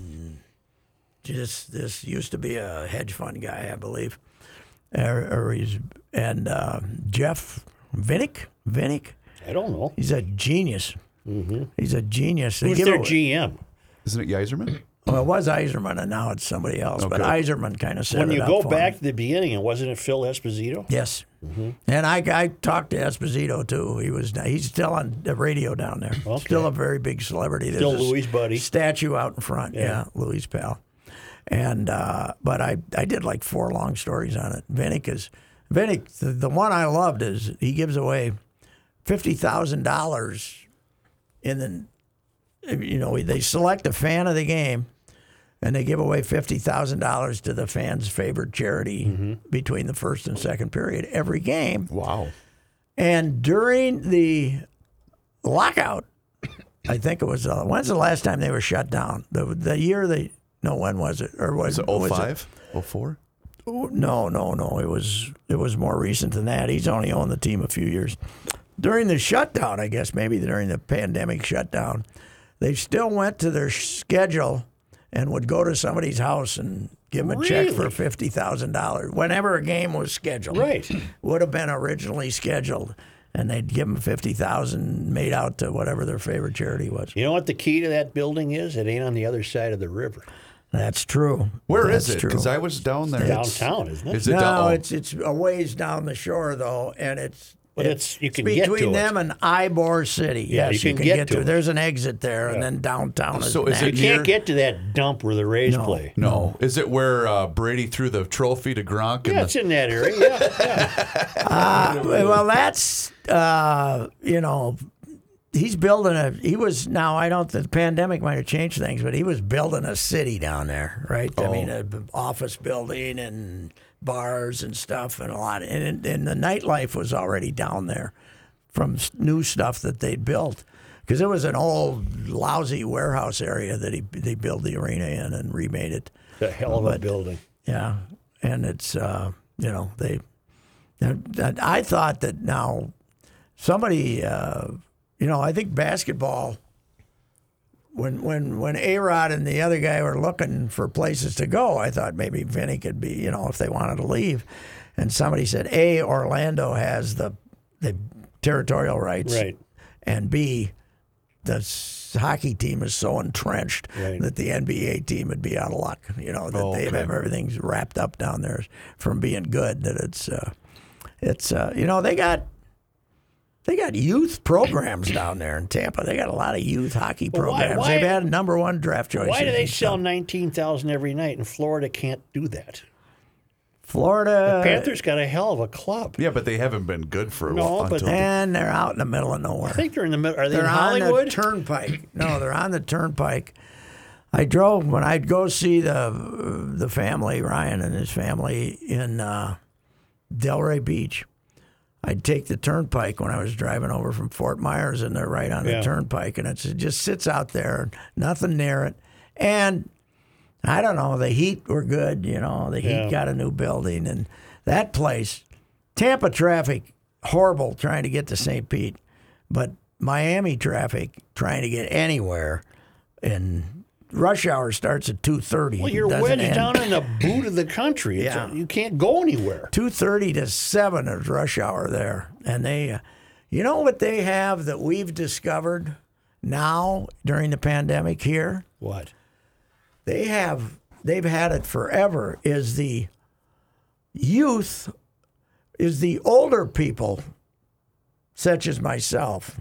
just this used to be a hedge fund guy, I believe, or, or he's and uh, Jeff Vinnick. Vinnick. I don't know. He's a genius. He's a genius. They Who's give their away- G M? Isn't it Yzerman? Well, it was Iserman, and now it's somebody else. But Okay. Iserman kind of set When it you up go for back him. to the beginning, and wasn't it Phil Esposito? Yes. And I, I talked to Esposito too. He was he's still on the radio down there. Okay. Still a very big celebrity. There's Still a Louis' buddy. statue out in front. Yeah, Yeah. Louis' pal. And uh, but I I did like four long stories on it. Vinnick is Vinnick. The, the one I loved is he gives away fifty thousand dollars in the you know they select a fan of the game. And they give away fifty thousand dollars to the fans' favorite charity between the first and second period every game. Wow. And during the lockout, I think it was, uh, when's the last time they were shut down? The the year they, no, when was it? Or was, Was it was oh five? oh four? No, no, no. It was it was more recent than that. He's only owned the team a few years. During the shutdown, I guess, maybe during the pandemic shutdown, they still went to their schedule and would go to somebody's house and give them a check for Really? fifty thousand dollars whenever a game was scheduled. Right. Would have been originally scheduled. And they'd give them fifty thousand dollars made out to whatever their favorite charity was. You know what the key to that building is? It ain't on the other side of the river. That's true. Where That's is it? true. Because I was down there. Downtown, isn't it? Is it No, down? oh. it's it's a ways down the shore though, and it's But it's- you can get to between it. them and Ybor City. Yeah, yes, you can get to it. There's an exit there, and then downtown is. So is next. it You near- can't get to that dump where the Rays play. No. Is it where uh, Brady threw the trophy to Gronk? Yeah, and it's the, in that area. Yeah, yeah. Uh, well, that's uh, you know, he's building a. He was now. I don't. The pandemic might have changed things, but he was building a city down there, right? I mean, Oh. an office building and bars and stuff, and a lot. Of, and and the nightlife was already down there from s- new stuff that they'd built. Because it was an old, lousy warehouse area that he they built the arena in and remade it. It's a hell of a But- building. Yeah, and it's uh, you know they. that- I thought that now somebody, uh, you know, I think basketball. When when when A-Rod and the other guy were looking for places to go, I thought maybe Vinny could be, you know, if they wanted to leave, and somebody said, A, Orlando has the the territorial rights, Right. and B, the s- hockey team is so entrenched Right. that the N B A team would be out of luck. You know that Oh, they okay. have everything's wrapped up down there from being good. That it's uh, it's uh, you know they got They got youth programs down there in Tampa. They got a lot of youth hockey Well, why- programs. why- They've had number one draft choices. Why do they and sell stuff. nineteen thousand every night, and Florida can't do that? Florida? Panthers got a hell of a club. Yeah, but they haven't been good for a No, while. but- until- And they're out in the middle of nowhere. I think they're in the middle. Are they They're in on Hollywood? the turnpike. No, they're on the turnpike. I drove when I'd go see the the family, Ryan and his family in uh, Delray Beach. I'd take the turnpike when I was driving over from Fort Myers, and they're right on Yeah. the turnpike, and it's, it just sits out there, nothing near it, and I don't know, the heat were good, you know, the heat Yeah. got a new building, and that place, Tampa traffic, horrible trying to get to Saint Pete, but Miami traffic trying to get anywhere, and rush hour starts at two thirty. Well, you're doesn't wedged end. down in the boot of the country. It's Yeah. a, you can't go anywhere. two thirty to seven is rush hour there. And they, uh, you know what they have that we've discovered now during the pandemic here? What? They have, they've had it forever, is the youth, is the older people, such as myself,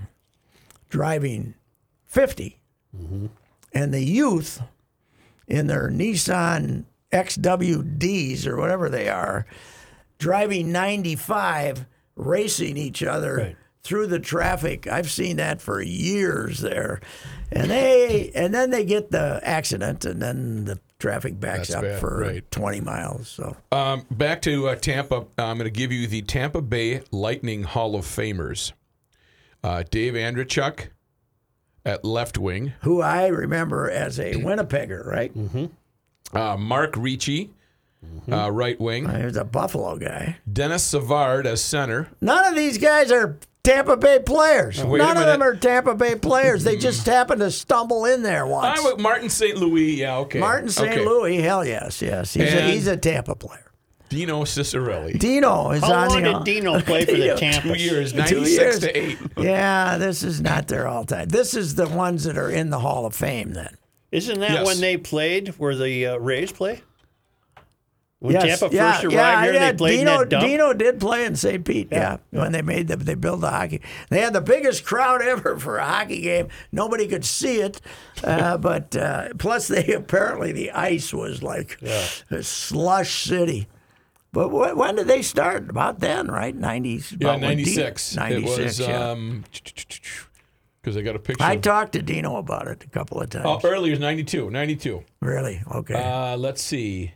driving fifty. And the youth in their Nissan X W Ds or whatever they are, driving ninety-five, racing each other Right. through the traffic. I've seen that for years there. And they and then they get the accident, and then the traffic backs That's up bad, for right. twenty miles. So Um, back to uh, Tampa. I'm going to give you the Tampa Bay Lightning Hall of Famers. Uh, Dave Andrechuk at left wing. who I remember as a Winnipegger, right? Uh, Mark Ricci, uh, right wing. He was a Buffalo guy. Dennis Savard as center. None of these guys are Tampa Bay players. Wait a None of them minute. are Tampa Bay players. They just happened to stumble in there once. I went Martin Saint Louis. Yeah, okay. Martin Saint Okay. Louis, hell yes, yes. He's, a, And- he's a Tampa player. Dino Cicerelli. Dino is How on long the did Dino play for the Dino, Tampa? Two years, Two ninety-six years. to eight. Yeah, this is not their all time. This is the ones that are in the Hall of Fame then. Isn't that Yes. when they played where the uh, Rays play? When Yes, Tampa yeah, first arrived yeah, here, yeah. they played Dino, in that dump? Dino did play in Saint Pete, yeah, when they made the, they built the hockey. They had the biggest crowd ever for a hockey game. Nobody could see it, uh, but uh, plus they apparently the ice was like a slush city. But wh- when did they start? About then, right? nineties. Yeah, about when Di- ninety-six. ninety-six, It was, yeah. um, because I got a picture. I of- talked to Dino about it a couple of times. Oh, earlier is ninety-two. ninety-two. Really? Okay. Uh, let's see.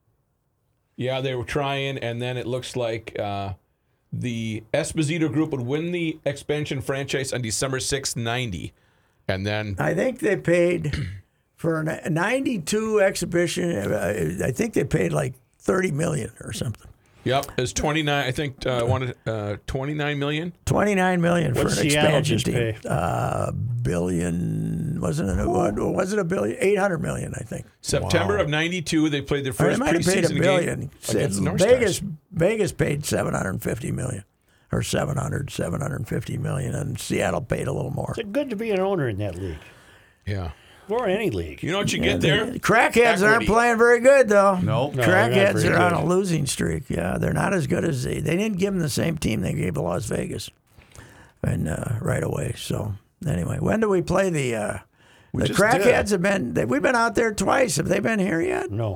Yeah, they were trying, and then it looks like uh, the Esposito group would win the expansion franchise on December sixth, ninety. And then, I think they paid for a ninety-two exhibition. uh, I think they paid like thirty million or something. yep, it was twenty-nine, I think, uh, wanted uh, twenty-nine million. twenty-nine million for What'd an Seattle expansion just team. pay? Uh, billion wasn't it? What, was it a billion? Eight hundred million, I think. September of ninety-two, they played their Or they first might have paid a preseason billion. game Said against the North Vegas, Stars. Vegas paid seven hundred fifty million, or seven hundred, seven hundred fifty million, and Seattle paid a little more. It's good to be an owner in that league, Yeah. or any league. You know what you get there? Crackheads aren't Equity. playing very good, though. No. No, they're not Crackheads very are on good. a losing streak. Yeah, they're not as good as they. They didn't give them the same team they gave to Las Vegas, and uh, right away. So anyway, when do we play the? Uh, the just Crackheads did. have been. They, we've been out there twice. Have they been here yet? No.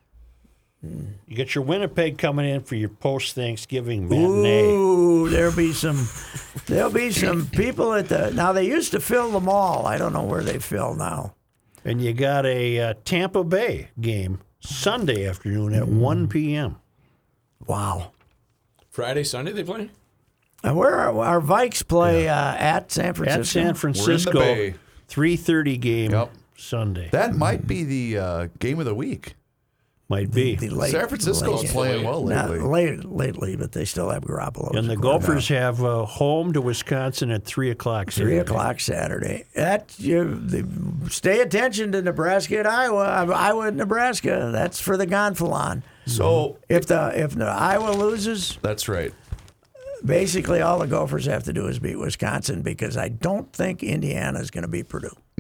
You get your Winnipeg coming in for your post-Thanksgiving matinee. Ooh, there'll be some. There'll be some people at the. Now they used to fill the mall. I don't know where they fill now. And you got a uh, Tampa Bay game Sunday afternoon at one p.m. Wow. Friday, Sunday they play? And where are our Vikes play uh, at San Francisco? At San Francisco. Bay. three thirty game Yep. Sunday. That might be the uh, game of the week. Might be. The late- San Francisco's late- playing well Not lately. late, lately, but they still have Garoppolo. And the Gophers have uh, home to Wisconsin at three o'clock. Three Saturday. o'clock Saturday. That you the, stay attention to Nebraska and Iowa. Iowa and Nebraska. That's for the Gonfalon. So If the if the Iowa loses, that's right. basically all the Gophers have to do is beat Wisconsin because I don't think Indiana is going to beat Purdue. No,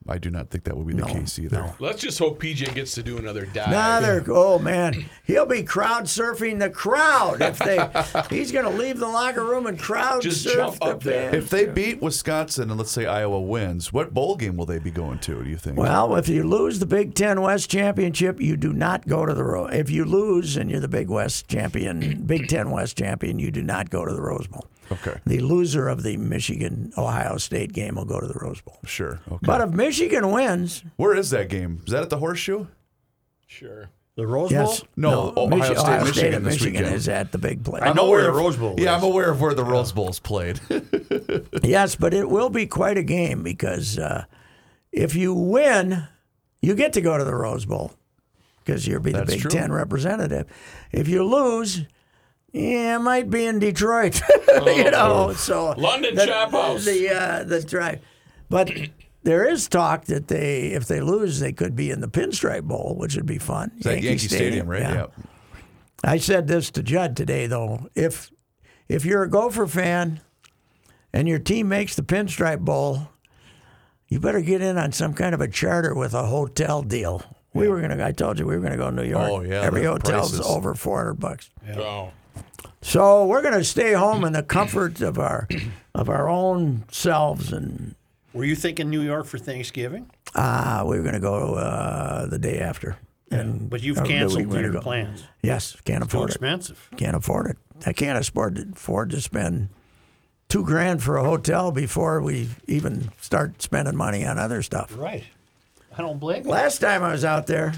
I do not think that will be the No, case either. no. Let's just hope P J gets to do another dive. Another, oh man, he'll be crowd surfing the crowd if they. He's going to leave the locker room and crowd Just surf jump the up there. fans. If they beat Wisconsin and let's say Iowa wins, what bowl game will they be going to, do you think? Well, if you lose the Big Ten West Championship, you do not go to the Rose. If you lose and you're the Big West champion, Big Ten West champion, you do not go to the Rose Bowl. Okay. The loser of the Michigan-Ohio State game will go to the Rose Bowl. Sure. Okay. But if Michigan wins, where is that game? Is that at the Horseshoe? Sure. The Rose yes, Bowl? No, Ohio Michi- State, Ohio Michigan State and this Michigan weekend. is at the big place. I know I'm where aware the of- Rose Bowl Yeah, is. I'm aware of where the Rose Bowl's played. Yes, but it will be quite a game because uh, if you win, you get to go to the Rose Bowl because you'll be the That's Big true. Ten representative. If you lose, yeah, it might be in Detroit. Oh, you know, so London the, Chop House. The uh, the drive, but there is talk that they, if they lose, they could be in the Pinstripe Bowl, which would be fun. Is that Yankee Stadium, right? Yeah. Yeah. I said this to Judd today, though. If if you're a Gopher fan and your team makes the Pinstripe Bowl, you better get in on some kind of a charter with a hotel deal. We were gonna. I told you we were gonna go to New York. Oh, yeah, Every the hotel's prices. over four hundred bucks. Oh. So we're gonna stay home in the comfort of our of our own selves, and Were you thinking New York for Thanksgiving? ah, we were gonna go uh, the day after. And But you've or the canceled week we're gonna your go. plans. Yes, can't Too afford it. expensive. Can't afford it. I can't afford to, afford to spend two grand for a hotel before we even start spending money on other stuff. Right. I don't blame you. Last time I was out there,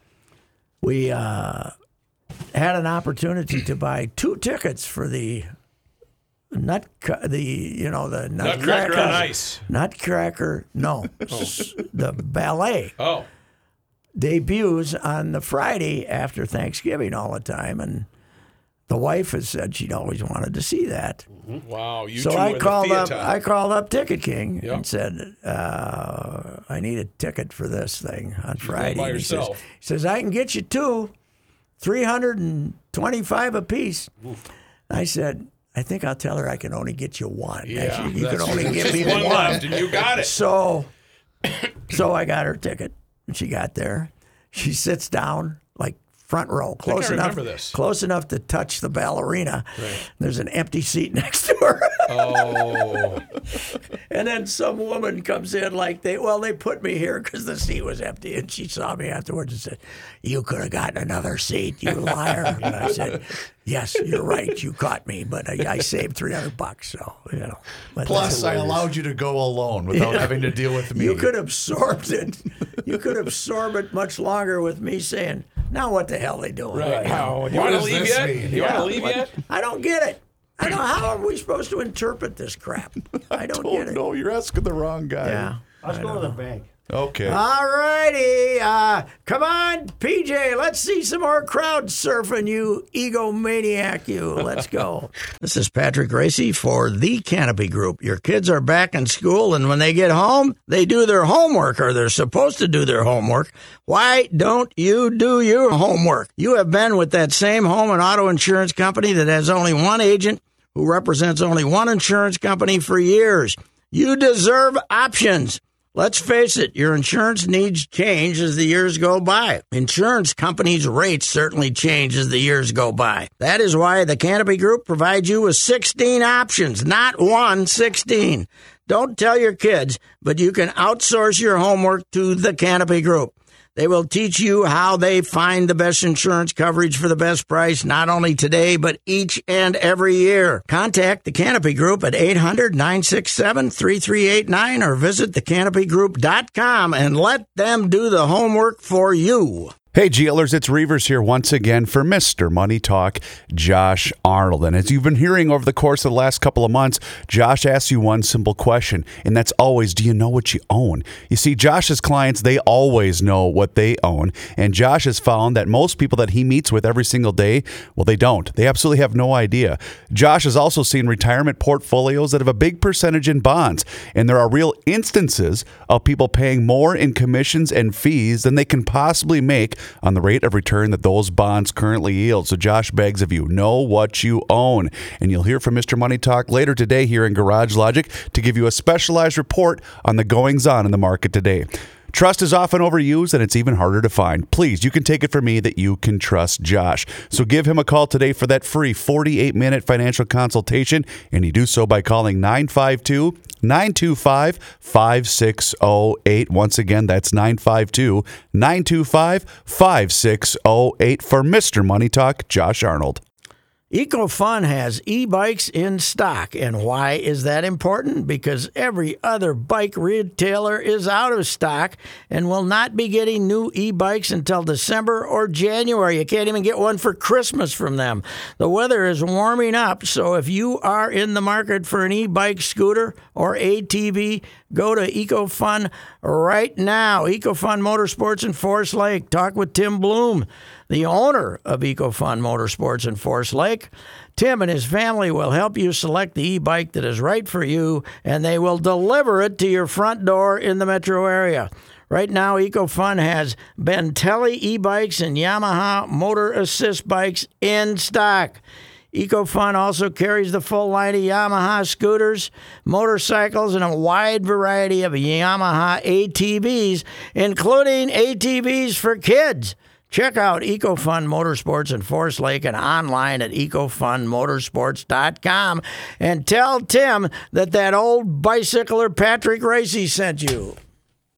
we uh, had an opportunity to buy two tickets for the nut, the you know the Nutcracker on Ice. Nutcracker, no, s- the ballet Oh. debuts on the Friday after Thanksgiving all the time, and the wife has said she'd always wanted to see that. Wow. You So two I are called the up. Fiat I called up Ticket King Yep. and said, uh, "I need a ticket for this thing on Friday." by And he says, yourself. he says, "I can get you two, three hundred and twenty-five apiece." I said, "I think I'll tell her I can only get you one. Yeah, you can that's- only give just me one one." left, and you got it. So, so I got her ticket. And she got there. She sits down like front row, close I enough, remember this. close enough to touch the ballerina. There's an empty seat next to her. Oh. And then some woman comes in like they, well, they put me here because the seat was empty. And she saw me afterwards and said, "You could have gotten another seat, you liar." And I said, "Yes, you're right. You caught me, but I, I saved three hundred bucks. So, you know. But Plus, that's I hilarious. allowed you to go alone without Yeah. having to deal with me. You could absorb it. You could absorb it much longer with me saying, "Now what the hell are they doing?" Right. You know, You want to does leave this yet? mean? You want Yeah, to leave what- yet? I don't get it. I don't. How are we supposed to interpret this crap? I don't Oh, get it. no, you're asking the wrong guy. Yeah. Let's go to the bank. Okay. All righty. Uh, come on, P J. Let's see some more crowd surfing, you egomaniac, you. Let's go. This is Patrick Racy for The Canopy Group. Your kids are back in school, and when they get home, they do their homework, or they're supposed to do their homework. Why don't you do your homework? You have been with that same home and auto insurance company that has only one agent who represents only one insurance company for years. You deserve options. Let's face it, your insurance needs change as the years go by. Insurance companies' rates certainly change as the years go by. That is why the Canopy Group provides you with sixteen options, not one, sixteen. Don't tell your kids, but you can outsource your homework to the Canopy Group. They will teach you how they find the best insurance coverage for the best price, not only today, but each and every year. Contact the Canopy Group at eight hundred, nine six seven, three three eight nine or visit the canopy group dot com and let them do the homework for you. Hey, GLers, it's Reavers here once again for Mister Money Talk, Josh Arnold. And as you've been hearing over the course of the last couple of months, Josh asks you one simple question, and that's always, do you know what you own? You see, Josh's clients, they always know what they own, and Josh has found that most people that he meets with every single day, well, they don't. They absolutely have no idea. Josh has also seen retirement portfolios that have a big percentage in bonds, and there are real instances of people paying more in commissions and fees than they can possibly make on the rate of return that those bonds currently yield. So Josh begs of you, know what you own. And you'll hear from Mister Money Talk later today here in Garage Logic to give you a specialized report on the goings-on in the market today. Trust is often overused, and it's even harder to find. Please, you can take it from me that you can trust Josh. So give him a call today for that free forty-eight minute financial consultation, and you do so by calling nine five two, nine two five, five six zero eight. Once again, that's nine five two, nine two five, five six zero eight for Mister Money Talk, Josh Arnold. EcoFun has e-bikes in stock. And why is that important? Because every other bike retailer is out of stock and will not be getting new e-bikes until December or January. You can't even get one for Christmas from them. The weather is warming up, so if you are in the market for an e-bike, scooter, or A T V, go to EcoFun right now. EcoFun Motorsports in Forest Lake. Talk with Tim Bloom, the owner of EcoFun Motorsports in Forest Lake. Tim and his family will help you select the e-bike that is right for you, and they will deliver it to your front door in the metro area. Right now, EcoFun has Bentelli e-bikes and Yamaha Motor Assist bikes in stock. EcoFun also carries the full line of Yamaha scooters, motorcycles, and a wide variety of Yamaha A T Vs, including A T Vs for kids. Check out EcoFun Motorsports in Forest Lake and online at eco fun motorsports dot com and tell Tim that that old bicycler Patrick Racy sent you.